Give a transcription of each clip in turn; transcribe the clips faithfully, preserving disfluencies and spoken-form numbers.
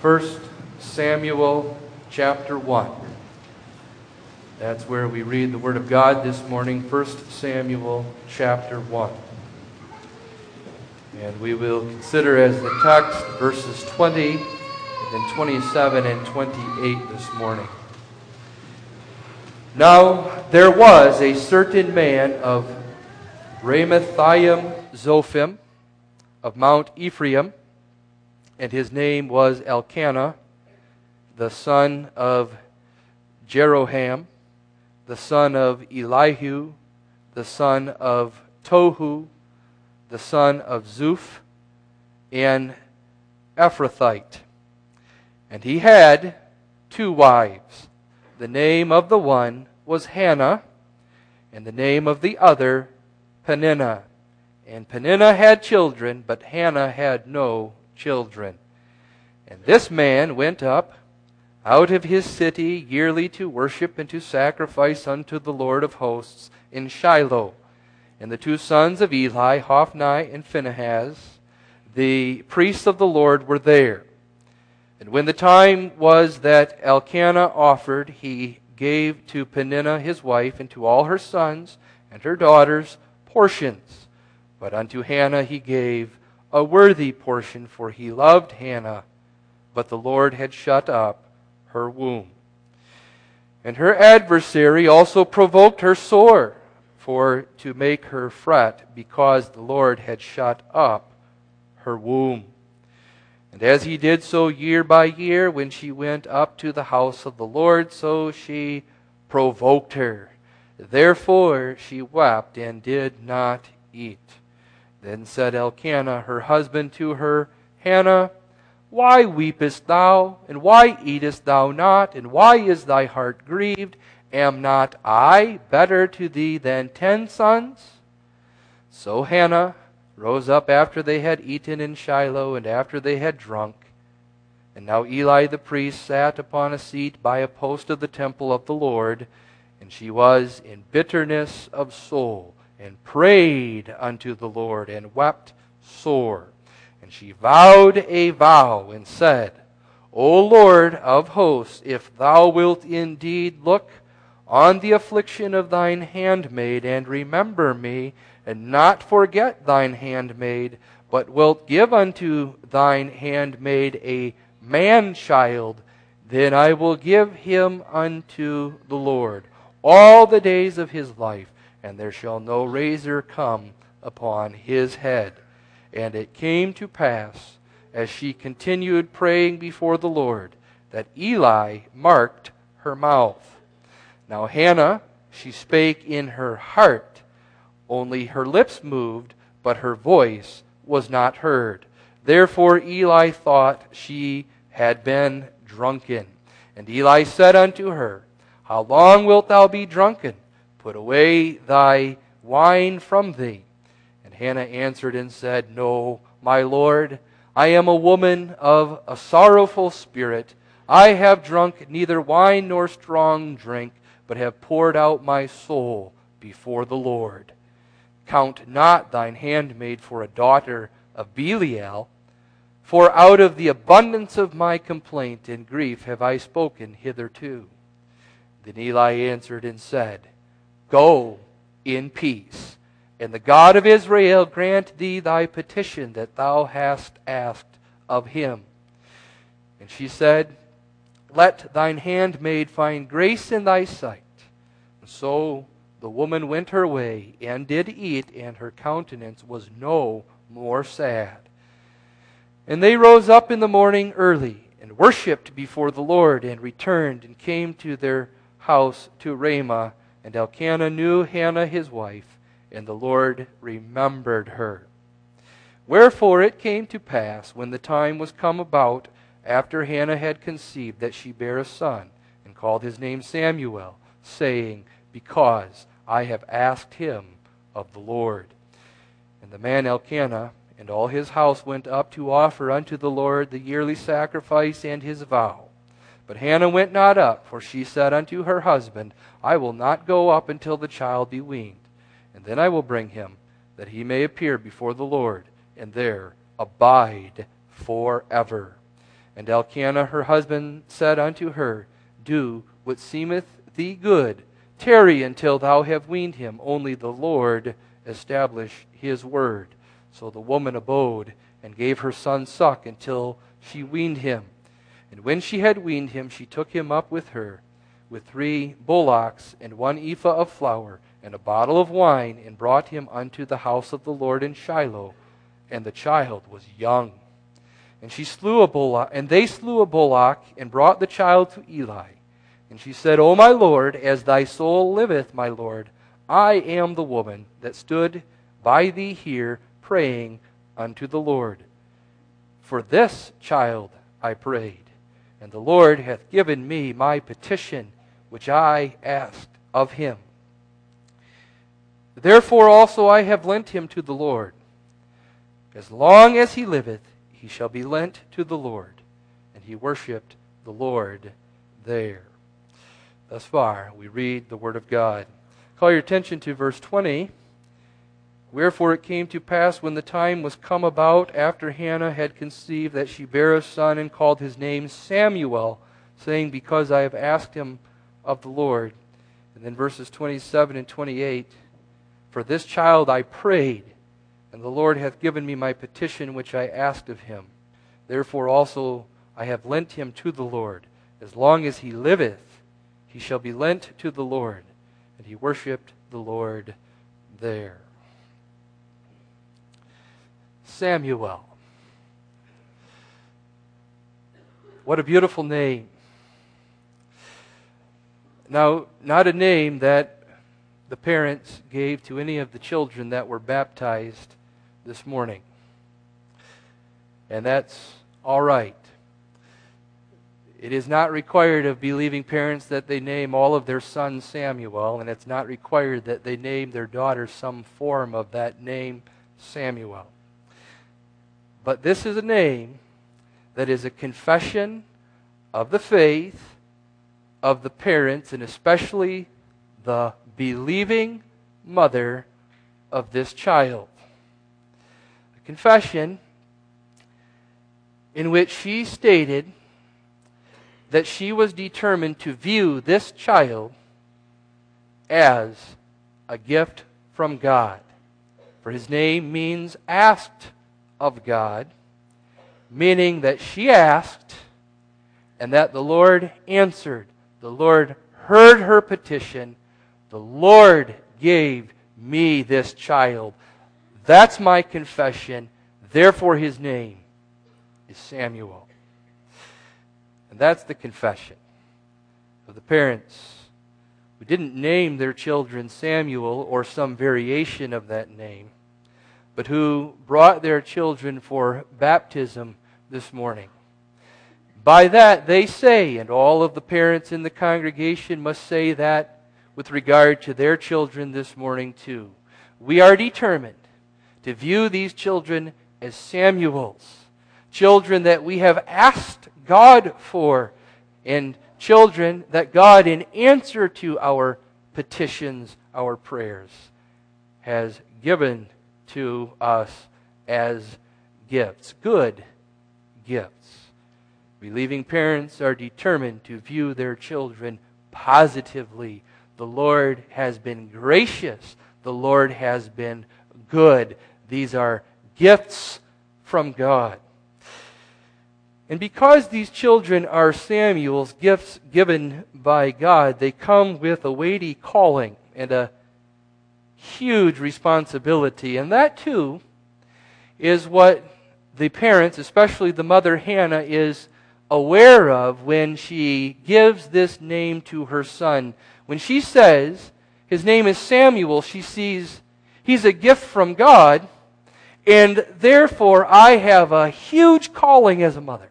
First Samuel chapter one. That's where we read the Word of God this morning, First Samuel chapter one. And we will consider as the text verses twenty, and then twenty-seven and twenty-eight this morning. Now there was a certain man of Ramathaim Zophim of Mount Ephraim, and his name was Elkanah, the son of Jeroham, the son of Elihu, the son of Tohu, the son of Zuph, an Ephrathite. And he had two wives. The name of the one was Hannah, and the name of the other Peninnah. And Peninnah had children, but Hannah had no children. And this man went up out of his city yearly to worship and to sacrifice unto the Lord of hosts in Shiloh. And the two sons of Eli, Hophni and Phinehas, the priests of the Lord, were there. And when the time was that Elkanah offered, he gave to Peninnah his wife and to all her sons and her daughters portions. But unto Hannah he gave a worthy portion, for he loved Hannah, but the Lord had shut up her womb. And her adversary also provoked her sore, for to make her fret, because the Lord had shut up her womb. And as he did so year by year, when she went up to the house of the Lord, so she provoked her. Therefore she wept and did not eat. Then said Elkanah her husband to her, Hannah, why weepest thou, and why eatest thou not, and why is thy heart grieved? Am not I better to thee than ten sons? So Hannah rose up after they had eaten in Shiloh, and after they had drunk. And now Eli the priest sat upon a seat by a post of the temple of the Lord, and she was in bitterness of soul, and prayed unto the Lord, and wept sore. And she vowed a vow, and said, O Lord of hosts, if thou wilt indeed look on the affliction of thine handmaid, and remember me, and not forget thine handmaid, but wilt give unto thine handmaid a man-child, then I will give him unto the Lord all the days of his life, and there shall no razor come upon his head. And it came to pass, as she continued praying before the Lord, that Eli marked her mouth. Now Hannah, she spake in her heart, only her lips moved, but her voice was not heard. Therefore Eli thought she had been drunken. And Eli said unto her, How long wilt thou be drunken? Put away thy wine from thee. And Hannah answered and said, No, my Lord, I am a woman of a sorrowful spirit. I have drunk neither wine nor strong drink, but have poured out my soul before the Lord. Count not thine handmaid for a daughter of Belial, for out of the abundance of my complaint and grief have I spoken hitherto. Then Eli answered and said, Go in peace, and the God of Israel grant thee thy petition that thou hast asked of him. And she said, Let thine handmaid find grace in thy sight. And so the woman went her way, and did eat, and her countenance was no more sad. And they rose up in the morning early, and worshipped before the Lord, and returned, and came to their house to Ramah. And Elkanah knew Hannah his wife, and the Lord remembered her. Wherefore it came to pass, when the time was come about, after Hannah had conceived, that she bare a son, and called his name Samuel, saying, Because I have asked him of the Lord. And the man Elkanah and all his house went up to offer unto the Lord the yearly sacrifice and his vow. But Hannah went not up, for she said unto her husband, I will not go up until the child be weaned, and then I will bring him, that he may appear before the Lord, and there abide forever. And Elkanah her husband said unto her, Do what seemeth thee good. Tarry until thou have weaned him. Only the Lord establish his word. So the woman abode, and gave her son suck until she weaned him. And when she had weaned him, she took him up with her, with three bullocks, and one ephah of flour, and a bottle of wine, and brought him unto the house of the Lord in Shiloh. And the child was young. And she slew a bullock, and they slew a bullock, and brought the child to Eli. And she said, O my Lord, as thy soul liveth, my Lord, I am the woman that stood by thee here, praying unto the Lord. For this child I prayed, and the Lord hath given me my petition, which I asked of him. Therefore also I have lent him to the Lord. As long as he liveth, he shall be lent to the Lord. And he worshipped the Lord there. Thus far, we read the Word of God. Call your attention to verse twenty. Wherefore it came to pass, when the time was come about, after Hannah had conceived, that she bare a son, and called his name Samuel, saying, Because I have asked him of the Lord. And then verses twenty-seven and twenty-eight. For this child I prayed, and the Lord hath given me my petition which I asked of him. Therefore also I have lent him to the Lord. As long as he liveth, he shall be lent to the Lord. And he worshipped the Lord there. Samuel. What a beautiful name. Now, not a name that the parents gave to any of the children that were baptized this morning. And that's all right. It is not required of believing parents that they name all of their sons Samuel, and it's not required that they name their daughter some form of that name Samuel. But this is a name that is a confession of the faith of the parents, and especially the believing mother of this child. A confession in which she stated that she was determined to view this child as a gift from God. For his name means asked of God, meaning that she asked and that the Lord answered. The Lord heard her petition. The Lord gave me this child. That's my confession. Therefore his name is Samuel. And that's the confession of the parents who didn't name their children Samuel or some variation of that name, but who brought their children for baptism this morning. By that they say, and all of the parents in the congregation must say that with regard to their children this morning too. We are determined to view these children as Samuels, children that we have asked God for, and children that God, in answer to our petitions, our prayers, has given to us as gifts, good gifts. Believing parents are determined to view their children positively. The Lord has been gracious. The Lord has been good. These are gifts from God. And because these children are Samuel's gifts given by God, they come with a weighty calling and a huge responsibility. And that too is what the parents, especially the mother Hannah, is aware of when she gives this name to her son. When she says his name is Samuel, she sees he's a gift from God, and therefore I have a huge calling as a mother.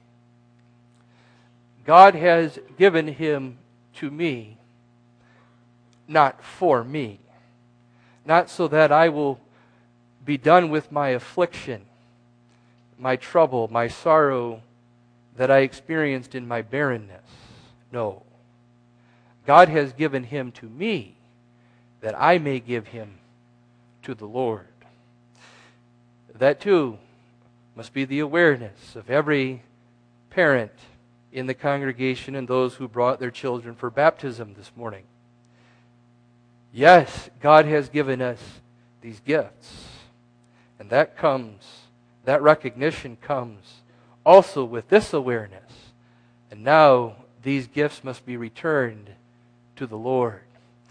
God has given him to me, not for me. Not so that I will be done with my affliction, my trouble, my sorrow that I experienced in my barrenness. No. God has given him to me that I may give him to the Lord. That too must be the awareness of every parent in the congregation and those who brought their children for baptism this morning. Yes, God has given us these gifts. And that comes, that recognition comes also with this awareness. And now these gifts must be returned to the Lord.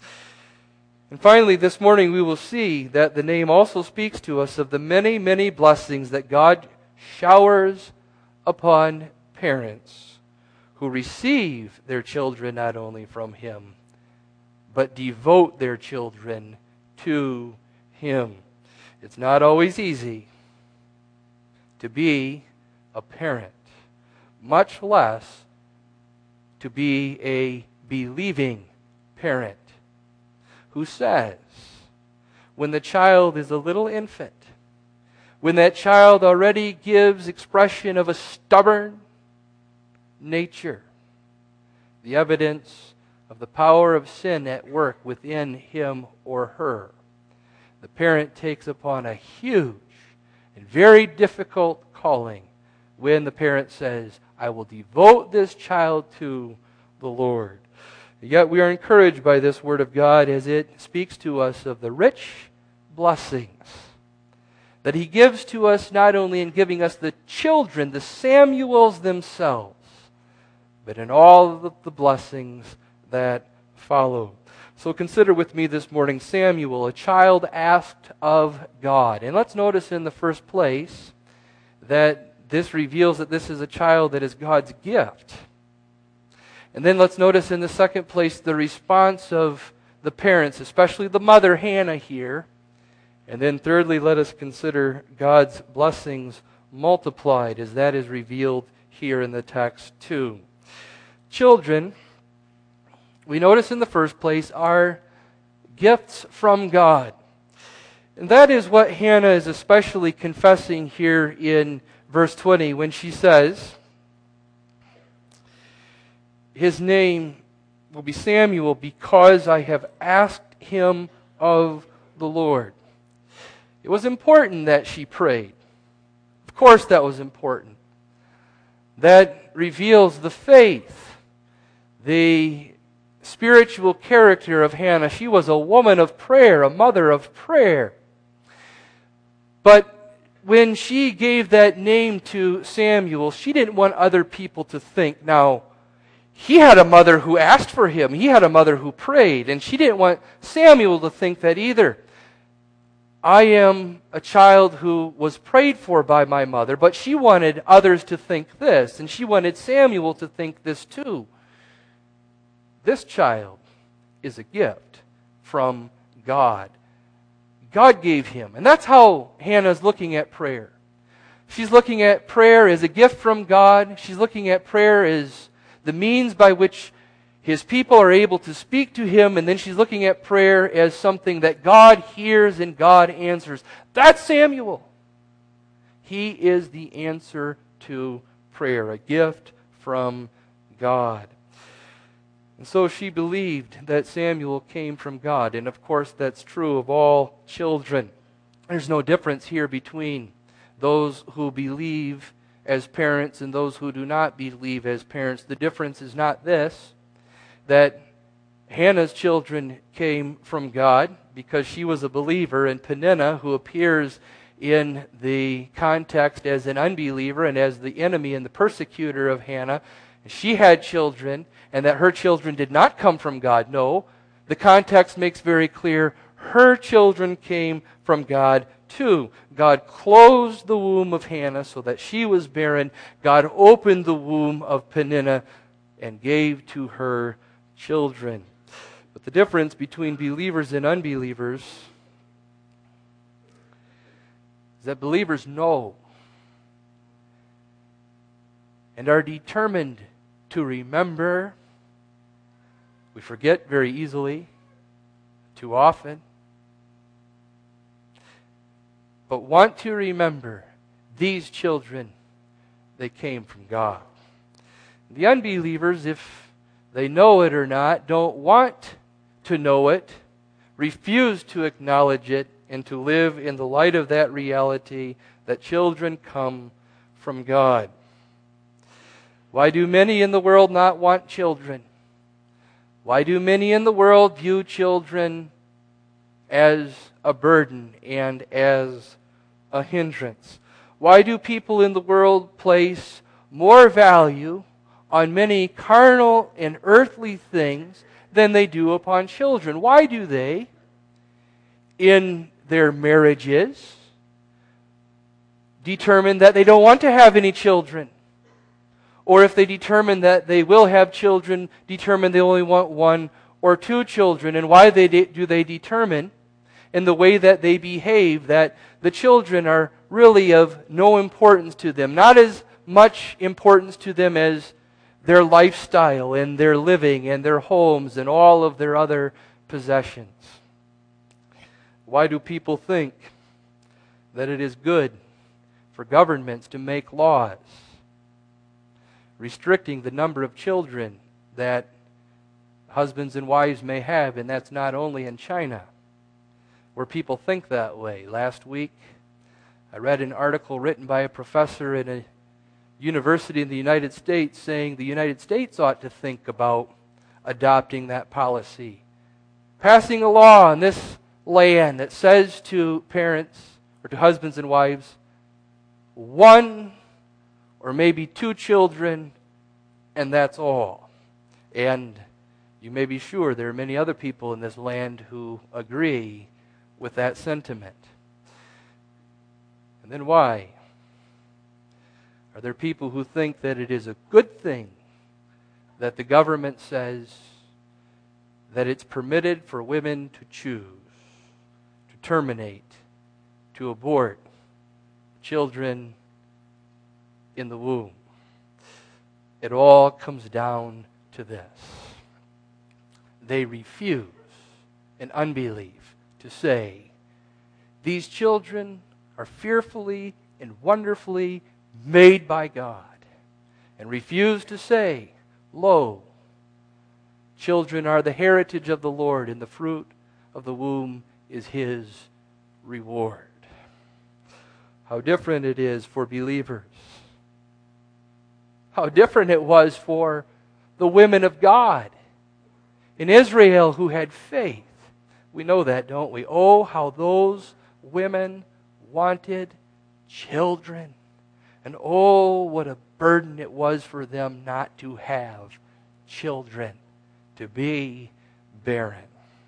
And finally, this morning we will see that the name also speaks to us of the many, many blessings that God showers upon parents who receive their children not only from Him, but devote their children to Him. It's not always easy to be a parent, much less to be a believing parent who says, when the child is a little infant, when that child already gives expression of a stubborn nature, the evidence of the power of sin at work within him or her, the parent takes upon a huge and very difficult calling when the parent says, I will devote this child to the Lord. Yet we are encouraged by this Word of God as it speaks to us of the rich blessings that He gives to us, not only in giving us the children, the Samuels themselves, but in all of the blessings that follow. So consider with me this morning Samuel, a child asked of God. And let's notice in the first place that this reveals that this is a child that is God's gift. And then let's notice in the second place the response of the parents, especially the mother Hannah here. And then thirdly, let us consider God's blessings multiplied as that is revealed here in the text too. Children, we notice in the first place, are gifts from God. And that is what Hannah is especially confessing here in verse twenty when she says, His name will be Samuel because I have asked him of the Lord. It was important that she prayed. Of course that was important. That reveals the faith, the spiritual character of Hannah. She was a woman of prayer, a mother of prayer. But when she gave that name to Samuel, she didn't want other people to think, now, he had a mother who asked for him. He had a mother who prayed. And she didn't want Samuel to think that either. I am a child who was prayed for by my mother, but she wanted others to think this. And she wanted Samuel to think this too. This child is a gift from God. God gave him. And that's how Hannah's looking at prayer. She's looking at prayer as a gift from God. She's looking at prayer as the means by which His people are able to speak to Him, and then she's looking at prayer as something that God hears and God answers. That's Samuel. He is the answer to prayer, a gift from God. And so she believed that Samuel came from God, and of course that's true of all children. There's no difference here between those who believe as parents and those who do not believe as parents. The difference is not this, that Hannah's children came from God because she was a believer, and Peninnah, who appears in the context as an unbeliever and as the enemy and the persecutor of Hannah, she had children, and that her children did not come from God. No, the context makes very clear her children came from God too. God closed the womb of Hannah so that she was barren. God opened the womb of Peninnah and gave to her children. But the difference between believers and unbelievers is that believers know and are determined to remember. We forget very easily, too often, but want to remember these children, they came from God. The unbelievers, if they know it or not, don't want to know it, refuse to acknowledge it, and to live in the light of that reality that children come from God. Why do many in the world not want children? Why do many in the world view children as a burden and as a hindrance? Why do people in the world place more value on many carnal and earthly things than they do upon children? Why do they, in their marriages, determine that they don't want to have any children? Or if they determine that they will have children, determine they only want one or two children? And why they de- do they determine, in the way that they behave, that the children are really of no importance to them, not as much importance to them as their lifestyle and their living and their homes and all of their other possessions? Why do people think that it is good for governments to make laws restricting the number of children that husbands and wives may have? And that's not only in China, where people think that way. Last week, I read an article written by a professor in a university in the United States saying the United States ought to think about adopting that policy, passing a law in this land that says to parents, or to husbands and wives, one or maybe two children, and that's all. And you may be sure there are many other people in this land who agree with that sentiment. And then why? Are there people who think that it is a good thing that the government says that it's permitted for women to choose, to terminate, to abort children in the womb? It all comes down to this. They refuse, in unbelief, to say, these children are fearfully and wonderfully made by God, and refuse to say, lo, children are the heritage of the Lord, and the fruit of the womb is His reward. How different it is for believers. How different it was for the women of God in Israel who had faith. We know that, don't we? Oh, how those women wanted children. And oh, what a burden it was for them not to have children, to be barren.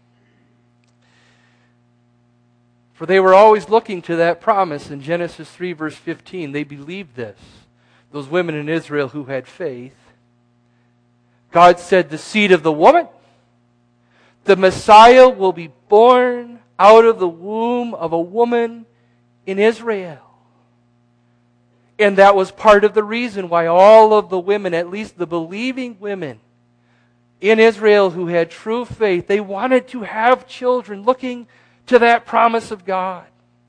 For they were always looking to that promise in Genesis three, verse fifteen. They believed this. Those women in Israel who had faith. God said, the seed of the woman, the Messiah, will be born out of the womb of a woman in Israel. And that was part of the reason why all of the women, at least the believing women in Israel who had true faith, they wanted to have children, looking to that promise of God.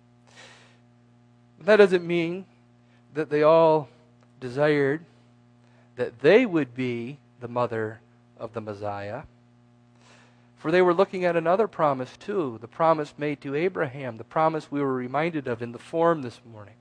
That doesn't mean that they all desired that they would be the mother of the Messiah. For they were looking at another promise too, the promise made to Abraham, the promise we were reminded of in the form this morning.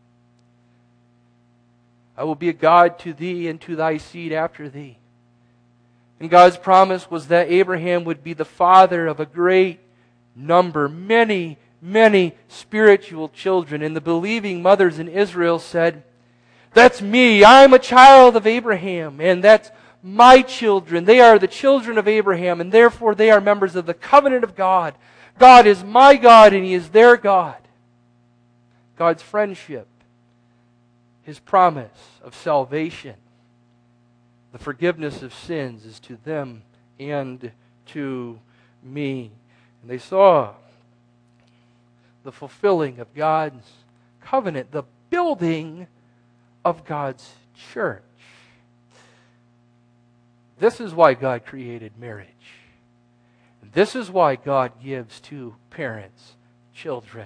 I will be a God to thee and to thy seed after thee. And God's promise was that Abraham would be the father of a great number, many, many spiritual children. And the believing mothers in Israel said, that's me. I'm a child of Abraham, and that's my children. They are the children of Abraham, and therefore they are members of the covenant of God. God is my God, and He is their God. God's friendship, His promise of salvation, the forgiveness of sins is to them and to me. And they saw the fulfilling of God's covenant, the building of God's church. This is why God created marriage. This is why God gives to parents children.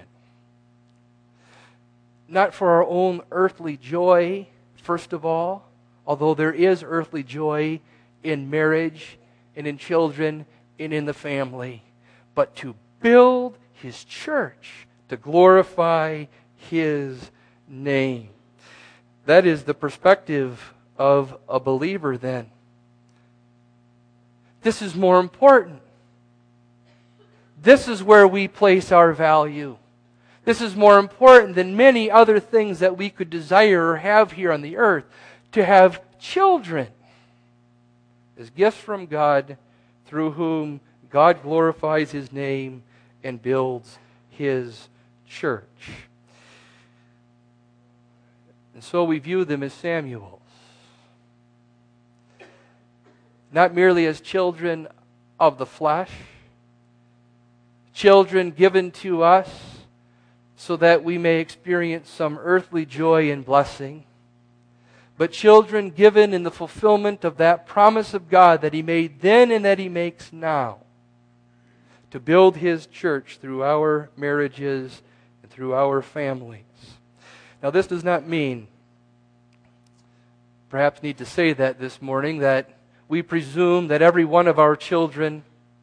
Not for our own earthly joy, first of all, although there is earthly joy in marriage and in children and in the family, but to build His church, to glorify His name. That is the perspective of a believer then. This is more important. This is where we place our value. This is more important than many other things that we could desire or have here on the earth. To have children as gifts from God, through whom God glorifies His name and builds His church. And so we view them as Samuels. Not merely as children of the flesh, children given to us so that we may experience some earthly joy and blessing, but children given in the fulfillment of that promise of God that He made then and that He makes now, to build His church through our marriages and through our families. Now, this does not mean, perhaps need to say that this morning, that we presume that every one of our children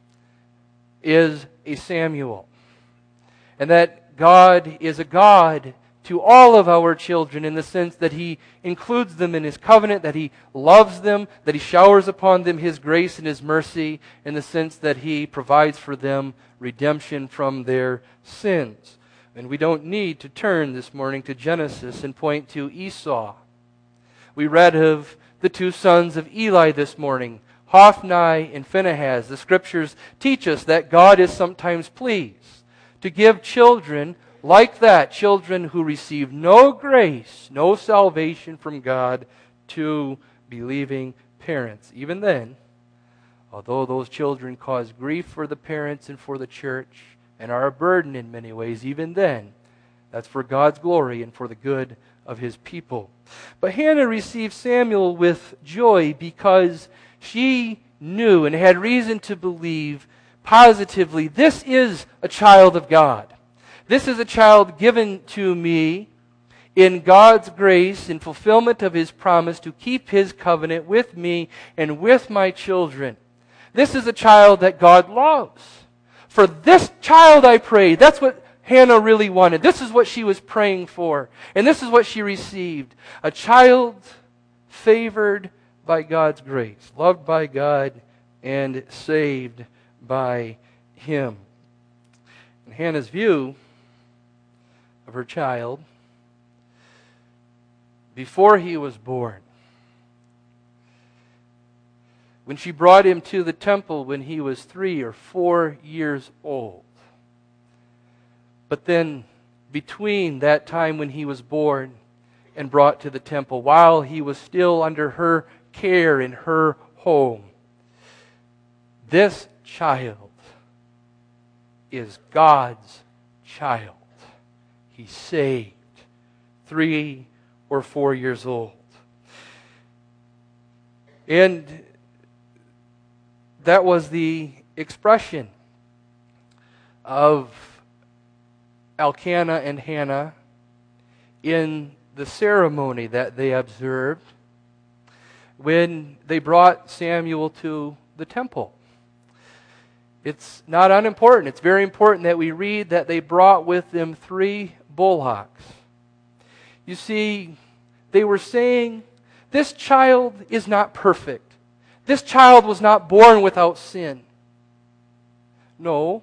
is a Samuel, and that God is a God to all of our children in the sense that He includes them in His covenant, that He loves them, that He showers upon them His grace and His mercy, in the sense that He provides for them redemption from their sins. And we don't need to turn this morning to Genesis and point to Esau. We read of the two sons of Eli this morning, Hophni and Phinehas. The Scriptures teach us that God is sometimes pleased to give children like that, children who receive no grace, no salvation from God, to believing parents. Even then, although those children cause grief for the parents and for the church and are a burden in many ways, even then, that's for God's glory and for the good of His people. But Hannah received Samuel with joy because she knew and had reason to believe positively, this is a child of God. This is a child given to me in God's grace, in fulfillment of His promise to keep His covenant with me and with my children. This is a child that God loves. For this child I prayed. That's what Hannah really wanted. This is what she was praying for. And this is what she received. A child favored by God's grace, loved by God, and saved by Him. And Hannah's view of her child before he was born, when she brought him to the temple when he was three or four years old. But then, between that time when he was born and brought to the temple, while he was still under her care in her home, this child is God's child. He's saved, three or four years old. And that was the expression of Elkanah and Hannah in the ceremony that they observed when they brought Samuel to the temple. It's not unimportant. It's very important that we read that they brought with them three bullocks. You see, they were saying, this child is not perfect. This child was not born without sin. No.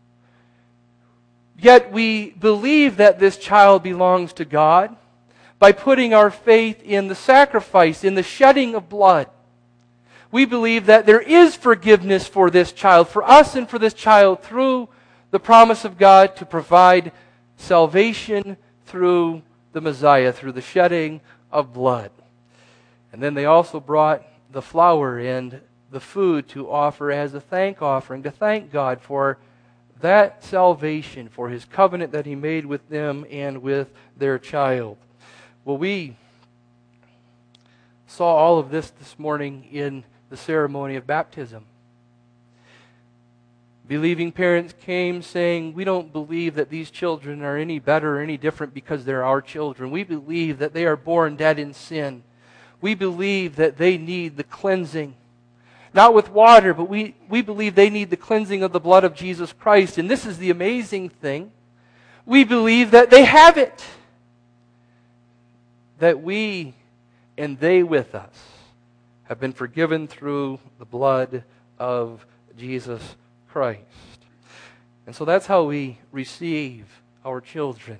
Yet we believe that this child belongs to God by putting our faith in the sacrifice, in the shedding of blood. We believe that there is forgiveness for this child, for us and for this child, through the promise of God to provide salvation through the Messiah, through the shedding of blood. And then they also brought the flour and the food to offer as a thank offering, to thank God for that salvation, for His covenant that He made with them and with their child. Well, we saw all of this this morning in the ceremony of baptism. Believing parents came saying, we don't believe that these children are any better or any different because they're our children. We believe that they are born dead in sin. We believe that they need the cleansing, not with water, but we, we believe they need the cleansing of the blood of Jesus Christ. And this is the amazing thing. We believe that they have it. That we and they with us have been forgiven through the blood of Jesus Christ. And so that's how we receive our children.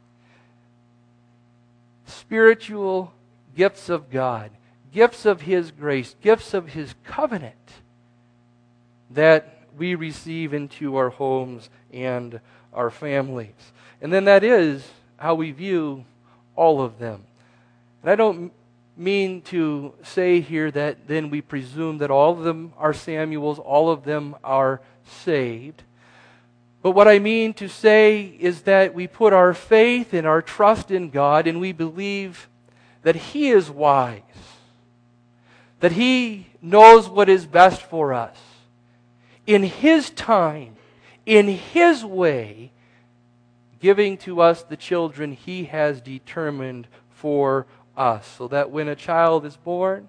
Spiritual gifts of God, gifts of His grace, gifts of His covenant that we receive into our homes and our families. And then that is how we view all of them. And I don't mean to say here that then we presume that all of them are Samuels, all of them are saved. But what I mean to say is that we put our faith and our trust in God, and we believe that He is wise, that He knows what is best for us. In His time, in His way, giving to us the children He has determined for us, so that when a child is born,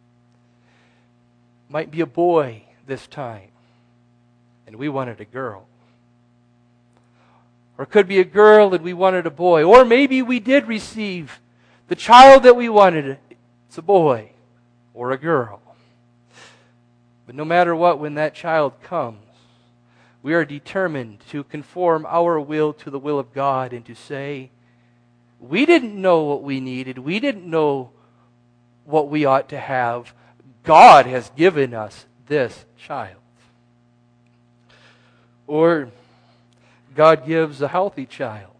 might be a boy this time, and we wanted a girl. Or it could be a girl and we wanted a boy. Or maybe we did receive the child that we wanted. It's a boy or a girl. But no matter what, when that child comes, we are determined to conform our will to the will of God and to say, we didn't know what we needed. We didn't know what we ought to have. God has given us this child. Or God gives a healthy child.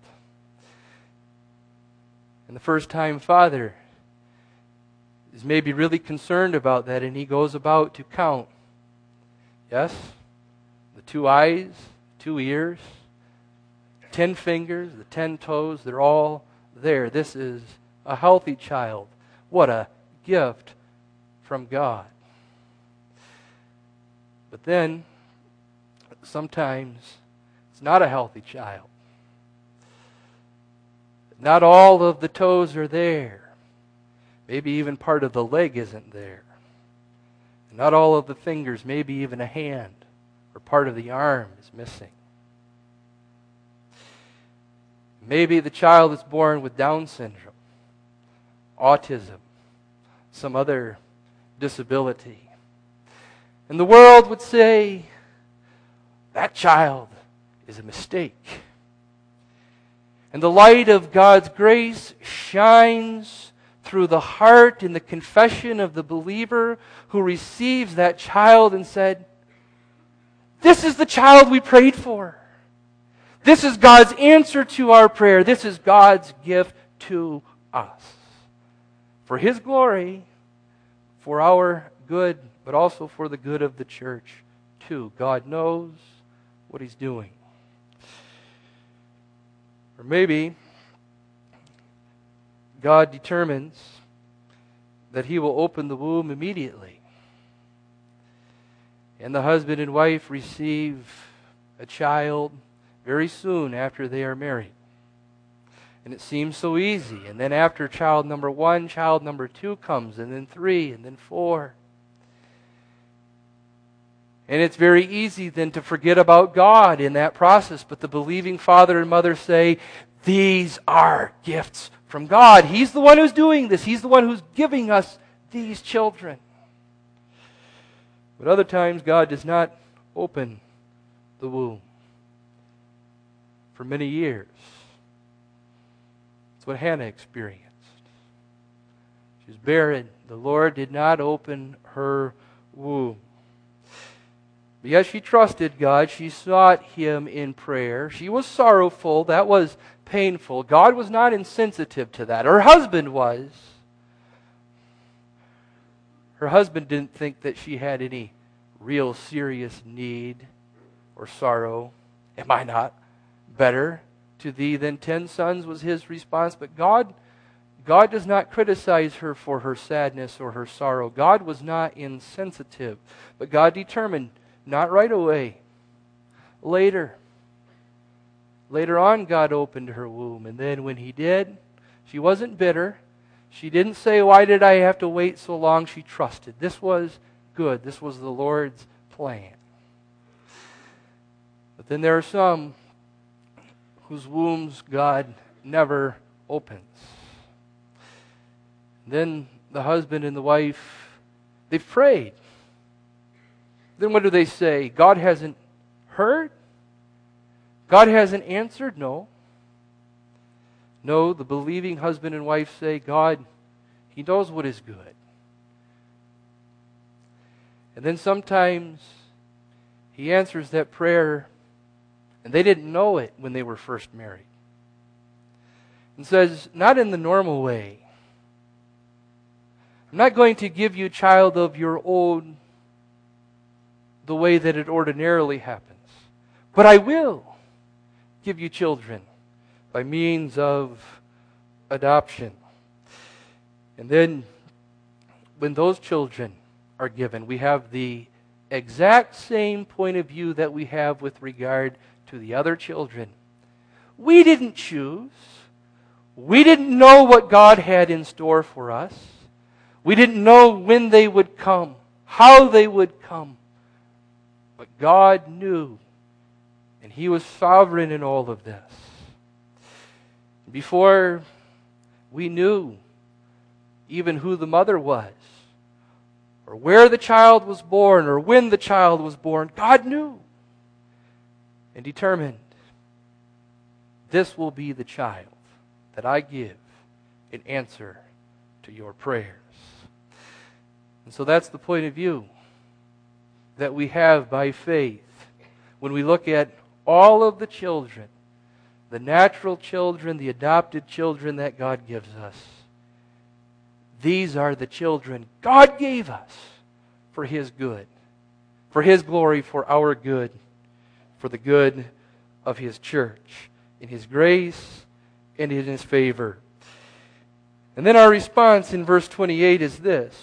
And the first-time father is maybe really concerned about that, and he goes about to count. Yes? The two eyes, two ears, ten fingers, the ten toes, they're all there. This is a healthy child. What a gift from God. But then, sometimes, it's not a healthy child. Not all of the toes are there. Maybe even part of the leg isn't there. Not all of the fingers, maybe even a hand or part of the arm is missing. Maybe the child is born with Down syndrome, autism, some other disability. And the world would say, that child is a mistake. And the light of God's grace shines through the heart and the confession of the believer who receives that child and said, this is the child we prayed for. This is God's answer to our prayer. This is God's gift to us. For His glory, for our good, but also for the good of the church too. God knows what He's doing. Or maybe God determines that He will open the womb immediately. And the husband and wife receive a child very soon after they are married. And it seems so easy. And then after child number one, child number two comes, and then three, and then four. And it's very easy then to forget about God in that process. But the believing father and mother say, these are gifts from God. He's the one who's doing this. He's the one who's giving us these children. But other times God does not open the womb for many years. That's what Hannah experienced. She was barren. The Lord did not open her womb. But yet she trusted God. She sought Him in prayer. She was sorrowful. That was painful. God was not insensitive to that. Her husband was. Her husband didn't think that she had any real serious need or sorrow. Am I not better to thee than ten sons, was his response. But God, God does not criticize her for her sadness or her sorrow. God was not insensitive. But God determined, not right away, later. Later on, God opened her womb. And then when He did, she wasn't bitter. She didn't say, why did I have to wait so long? She trusted. This was good. This was the Lord's plan. But then there are some whose wombs God never opens. Then the husband and the wife, they've prayed. Then what do they say? God hasn't heard? God hasn't answered? No. No, the believing husband and wife say, God, He knows what is good. And then sometimes He answers that prayer, and they didn't know it when they were first married. And says, not in the normal way. I'm not going to give you a child of your own the way that it ordinarily happens. But I will give you children by means of adoption. And then when those children are given, we have the exact same point of view that we have with regard to the other children. We didn't choose. We didn't know what God had in store for us. We didn't know when they would come, how they would come. But God knew, and He was sovereign in all of this. Before we knew even who the mother was, or where the child was born, or when the child was born, God knew and determined, this will be the child that I give in answer to your prayers. And so that's the point of view that we have by faith when we look at all of the children, the natural children, the adopted children that God gives us. These are the children God gave us for His good, for His glory, for our good, for the good of His church, in His grace and in His favor. And then our response in verse twenty-eight is this.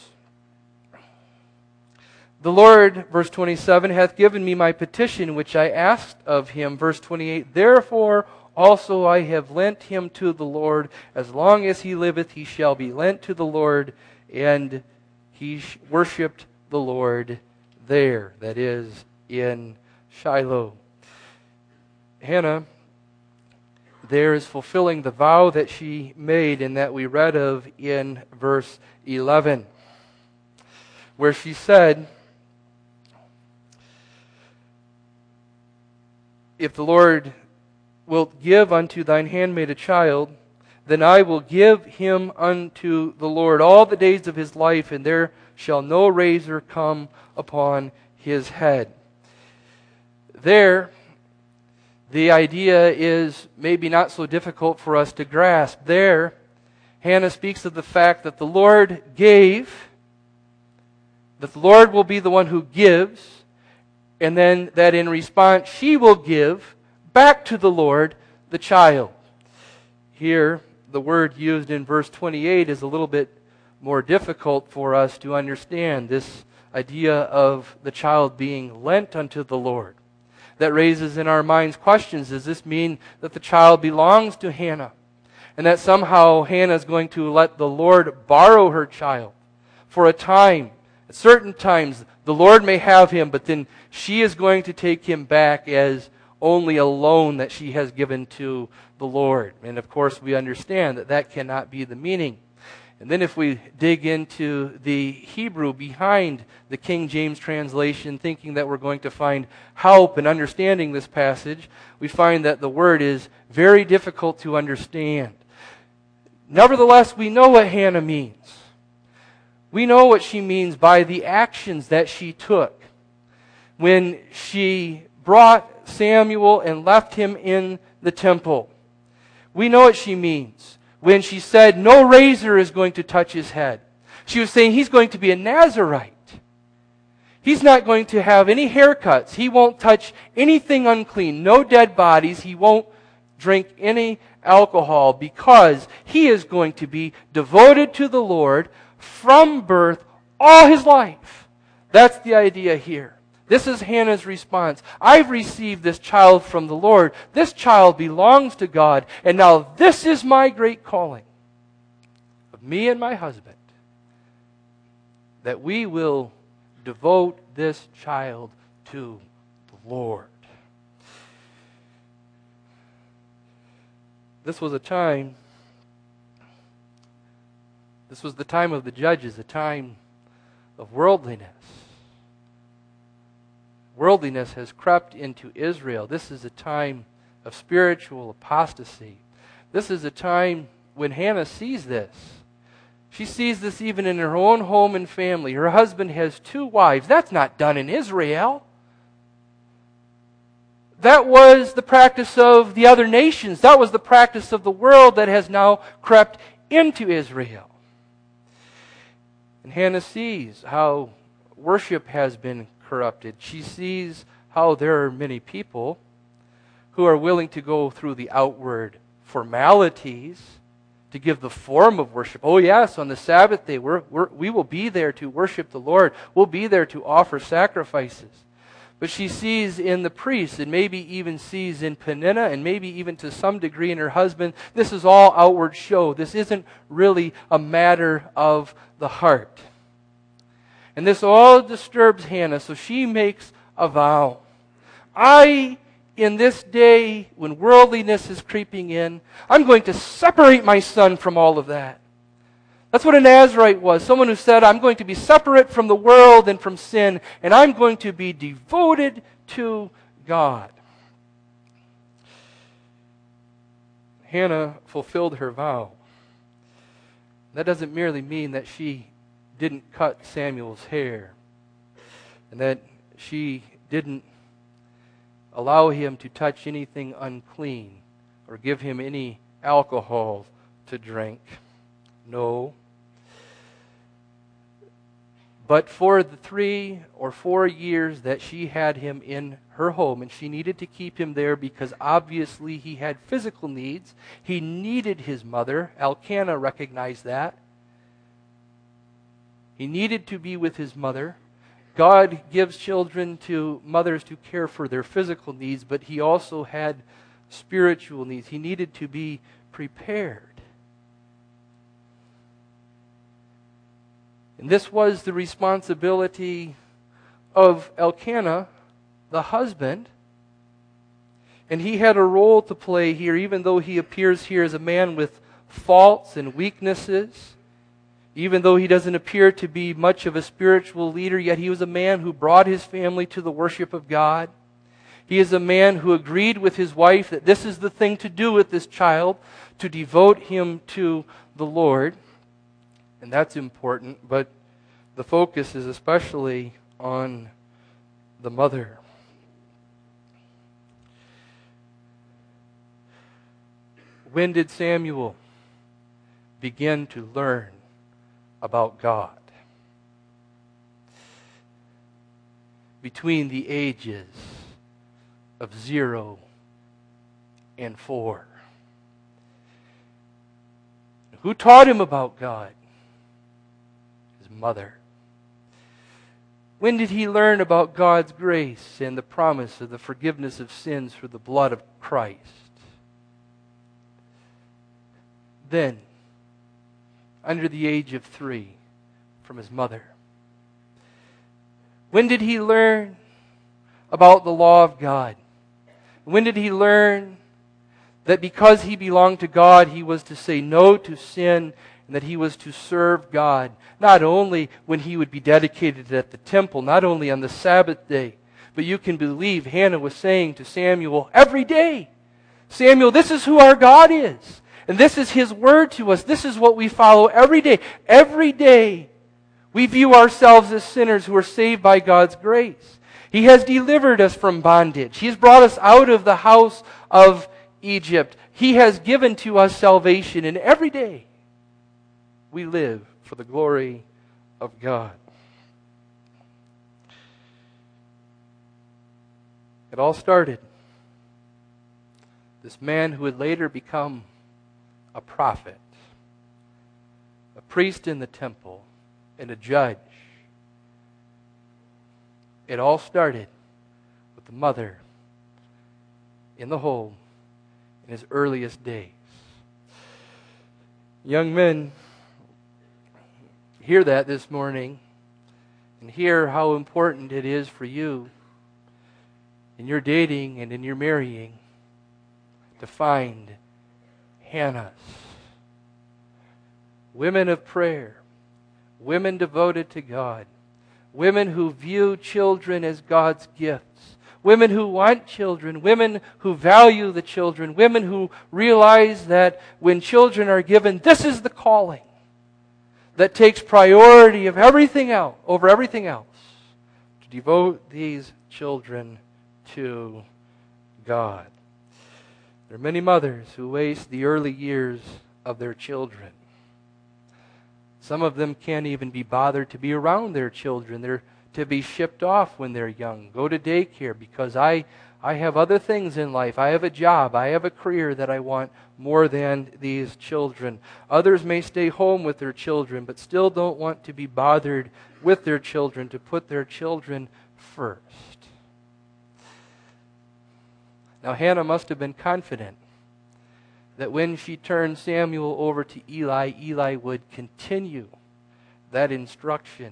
The Lord, verse twenty-seven, hath given me my petition which I asked of Him. Verse twenty-eight, therefore also I have lent him to the Lord. As long as he liveth, he shall be lent to the Lord. And he worshipped the Lord there, that is, in Shiloh. Hannah there is fulfilling the vow that she made and that we read of in verse eleven, where she said, if the Lord wilt give unto thine handmaid a child, then I will give him unto the Lord all the days of his life, and there shall no razor come upon his head. There, the idea is maybe not so difficult for us to grasp. There, Hannah speaks of the fact that the Lord gave, that the Lord will be the one who gives, and then that in response she will give back to the Lord the child. Here, the word used in verse twenty-eight is a little bit more difficult for us to understand, this idea of the child being lent unto the Lord. That raises in our minds questions. Does this mean that the child belongs to Hannah? And that somehow Hannah is going to let the Lord borrow her child for a time? At certain times, the Lord may have him, but then she is going to take him back as only a loan that she has given to the Lord. And of course, we understand that that cannot be the meaning. And then if we dig into the Hebrew behind the King James translation, thinking that we're going to find help in understanding this passage, we find that the word is very difficult to understand. Nevertheless, we know what Hannah means. We know what she means by the actions that she took when she brought Samuel and left him in the temple. We know what she means when she said, no razor is going to touch his head. She was saying he's going to be a Nazirite. He's not going to have any haircuts. He won't touch anything unclean. No dead bodies. He won't drink any alcohol because he is going to be devoted to the Lord from birth all his life. That's the idea here. This is Hannah's response. I've received this child from the Lord. This child belongs to God. And now this is my great calling of me and my husband, that we will devote this child to the Lord. This was a time This was the time of the judges, a time of worldliness. Worldliness has crept into Israel. This is a time of spiritual apostasy. This is a time when Hannah sees this. She sees this even in her own home and family. Her husband has two wives. That's not done in Israel. That was the practice of the other nations. That was the practice of the world that has now crept into Israel. And Hannah sees how worship has been corrupted. She sees how there are many people who are willing to go through the outward formalities to give the form of worship. Oh yes, on the Sabbath day, we're, we're, we will be there to worship the Lord. We'll be there to offer sacrifices. But she sees in the priests, and maybe even sees in Peninnah, and maybe even to some degree in her husband, this is all outward show. This isn't really a matter of the heart. And this all disturbs Hannah, so she makes a vow. I, in this day, when worldliness is creeping in, I'm going to separate my son from all of that. That's what a Nazirite was. Someone who said, I'm going to be separate from the world and from sin, and I'm going to be devoted to God. Hannah fulfilled her vow. That doesn't merely mean that she didn't cut Samuel's hair, and that she didn't allow him to touch anything unclean or give him any alcohol to drink. No. But for the three or four years that she had him in her home, and she needed to keep him there because obviously he had physical needs. He needed his mother. Elkanah recognized that. He needed to be with his mother. God gives children to mothers to care for their physical needs, but he also had spiritual needs. He needed to be prepared. And this was the responsibility of Elkanah, the husband. And he had a role to play here, even though he appears here as a man with faults and weaknesses. Even though he doesn't appear to be much of a spiritual leader, yet he was a man who brought his family to the worship of God. He is a man who agreed with his wife that this is the thing to do with this child, to devote him to the Lord. And that's important, but the focus is especially on the mother. When did Samuel begin to learn about God? Between the ages of zero and four. Who taught him about God? His mother. When did he learn about God's grace and the promise of the forgiveness of sins through the blood of Christ? Then, under the age of three, from his mother. When did he learn about the law of God? When did he learn that because he belonged to God, he was to say no to sin, and that he was to serve God, not only when he would be dedicated at the temple, not only on the Sabbath day, but you can believe Hannah was saying to Samuel every day, Samuel, this is who our God is. And this is His word to us. This is what we follow every day. Every day we view ourselves as sinners who are saved by God's grace. He has delivered us from bondage. He has brought us out of the house of Egypt. He has given to us salvation. And every day we live for the glory of God. It all started. This man who would later become a prophet, a priest in the temple, and a judge. It all started with the mother in the home in his earliest days. Young men, hear that this morning and hear how important it is for you in your dating and in your marrying to find Hannahs. women of prayer, women devoted to God, women who view children as God's gifts, women who want children, women who value the children, women who realize that when children are given, this is the calling that takes priority of everything else, over everything else, to devote these children to God. There are many mothers who waste the early years of their children. Some of them can't even be bothered to be around their children. They're to be shipped off when they're young. Go to daycare because I, I have other things in life. I have a job. I have a career that I want more than these children. Others may stay home with their children but still don't want to be bothered with their children, to put their children first. Now Hannah must have been confident that when she turned Samuel over to Eli, Eli would continue that instruction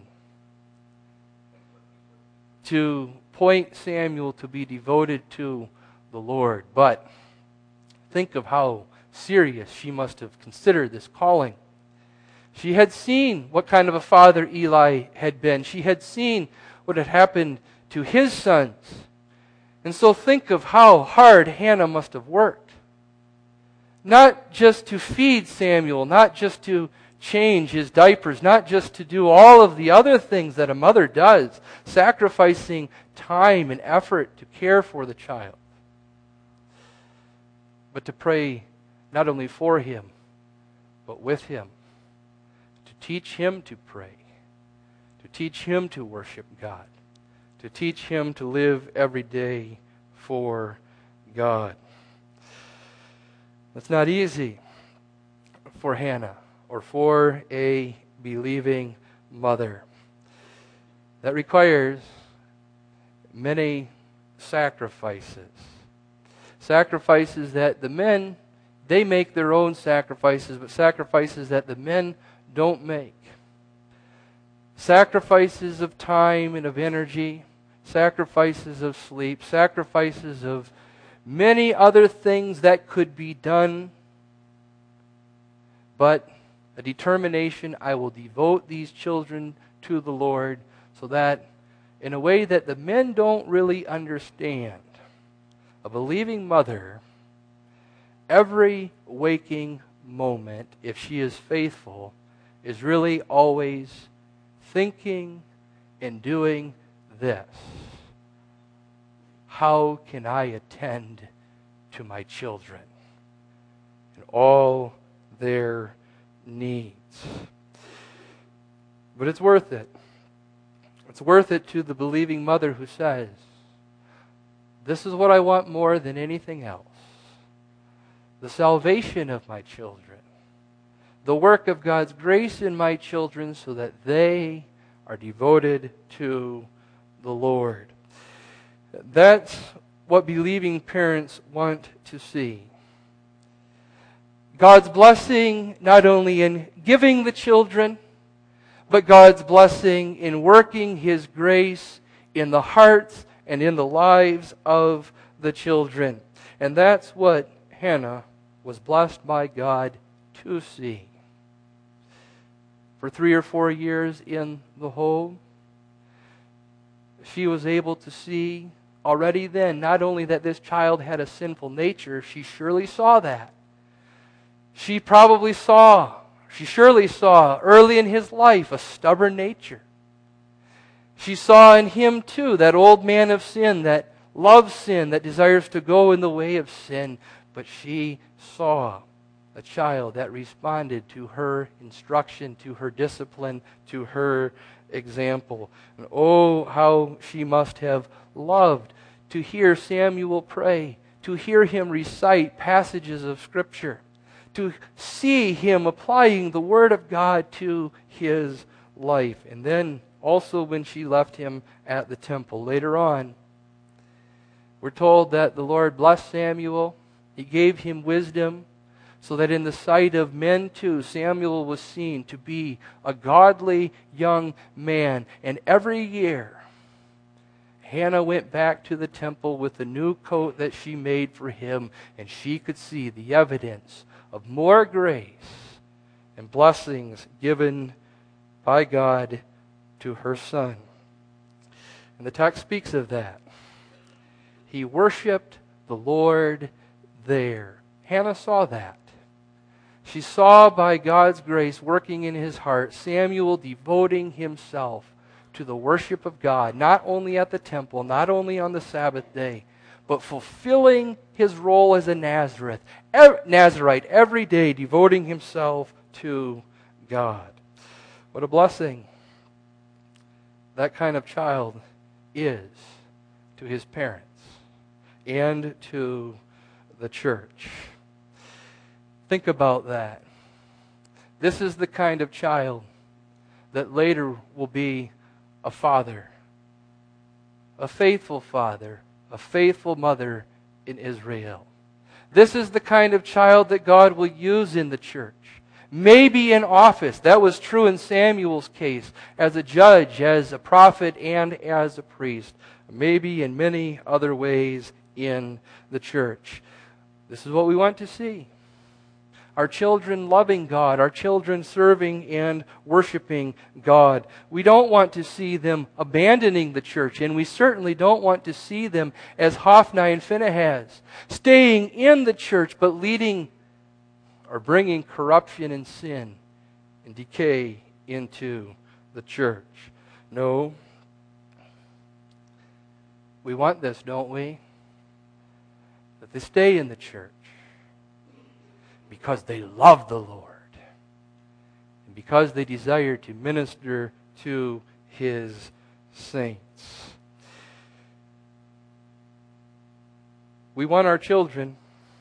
to point Samuel to be devoted to the Lord. But think of how serious she must have considered this calling. She had seen what kind of a father Eli had been. She had seen what had happened to his sons. And so think of how hard Hannah must have worked. Not just to feed Samuel, not just to change his diapers, not just to do all of the other things that a mother does, sacrificing time and effort to care for the child, but to pray not only for him, but with him, to teach him to pray, to teach him to worship God, to teach him to live every day for God. It's not easy for Hannah or for a believing mother. That requires many sacrifices. Sacrifices that the men, they make their own sacrifices, but sacrifices that the men don't make. Sacrifices of time and of energy, sacrifices of sleep, sacrifices of many other things that could be done, but a determination, I will devote these children to the Lord, so that in a way that the men don't really understand, a believing mother, every waking moment, if she is faithful, is really always thinking and doing this. How can I attend to my children and all their needs? But it's worth it. It's worth it to the believing mother who says, this is what I want more than anything else. The salvation of my children. The work of God's grace in my children so that they are devoted to the Lord. That's what believing parents want to see. God's blessing not only in giving the children, but God's blessing in working His grace in the hearts and in the lives of the children. And that's what Hannah was blessed by God to see. For three or four years in the home, she was able to see already then, not only that this child had a sinful nature, she surely saw that. She probably saw, she surely saw early in his life a stubborn nature. She saw in him too that old man of sin that loves sin, that desires to go in the way of sin. But she saw a child that responded to her instruction, to her discipline, to her example. And oh, how she must have loved to hear Samuel pray, to hear him recite passages of Scripture, to see him applying the Word of God to his life. And then also when she left him at the temple. Later on, we're told that the Lord blessed Samuel. He gave him wisdom, so that in the sight of men too, Samuel was seen to be a godly young man. And every year, Hannah went back to the temple with the new coat that she made for him, and she could see the evidence of more grace and blessings given by God to her son. And the text speaks of that. He worshiped the Lord there. Hannah saw that. She saw by God's grace working in his heart, Samuel devoting himself to the worship of God, not only at the temple, not only on the Sabbath day, but fulfilling his role as a Nazareth, Nazarite every day, devoting himself to God. What a blessing that kind of child is to his parents and to the church. Think about that. This is the kind of child that later will be a father, a faithful father, a faithful mother in Israel. This is the kind of child that God will use in the church. Maybe in office. That was true in Samuel's case, as a judge, as a prophet, and as a priest. Maybe in many other ways in the church. This is what we want to see. Our children loving God, our children serving and worshiping God. We don't want to see them abandoning the church, and we certainly don't want to see them as Hophni and Phinehas, staying in the church but leading or bringing corruption and sin and decay into the church. No. We want this, don't we? That they stay in the church because they love the Lord and because they desire to minister to His saints. We want our children,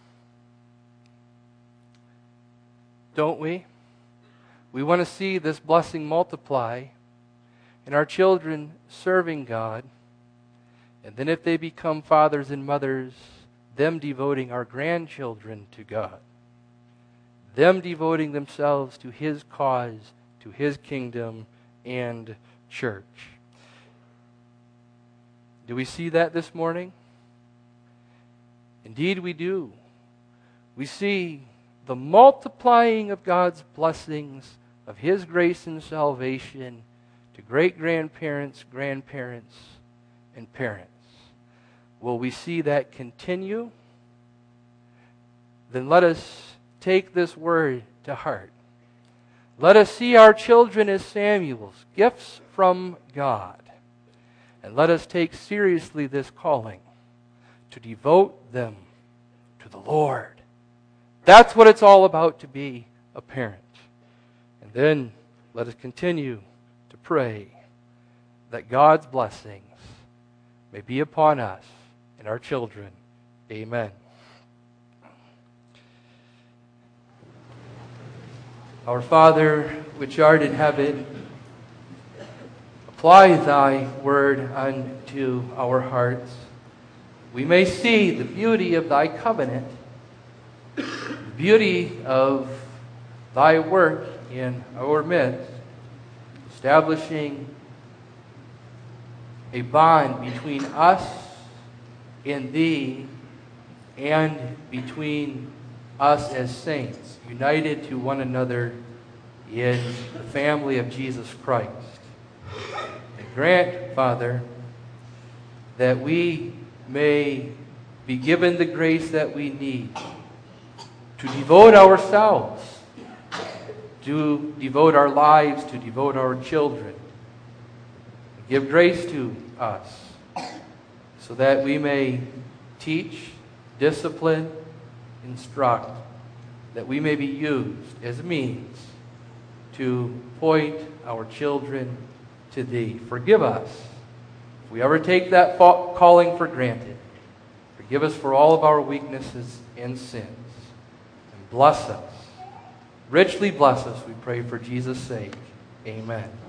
don't we? We want to see this blessing multiply and our children serving God. And then if they become fathers and mothers, them devoting our grandchildren to God. Them devoting themselves to His cause, to His kingdom and church. Do we see that this morning? Indeed we do. We see the multiplying of God's blessings, of His grace and salvation to great-grandparents, grandparents, and parents. Will we see that continue? Then let us take this word to heart. Let us see our children as Samuel's, gifts from God. And let us take seriously this calling to devote them to the Lord. That's what it's all about to be a parent. And then let us continue to pray that God's blessings may be upon us and our children. Amen. Our Father, which art in heaven, apply Thy word unto our hearts. We may see the beauty of Thy covenant, the beauty of Thy work in our midst, establishing a bond between us and Thee and between us as saints, united to one another in the family of Jesus Christ. And grant, Father, that we may be given the grace that we need to devote ourselves, to devote our lives, to devote our children. Give grace to us so that we may teach, discipline, instruct, that we may be used as a means to point our children to Thee. Forgive us if we ever take that calling for granted. Forgive us for all of our weaknesses and sins. And bless us. Richly bless us, we pray for Jesus' sake. Amen.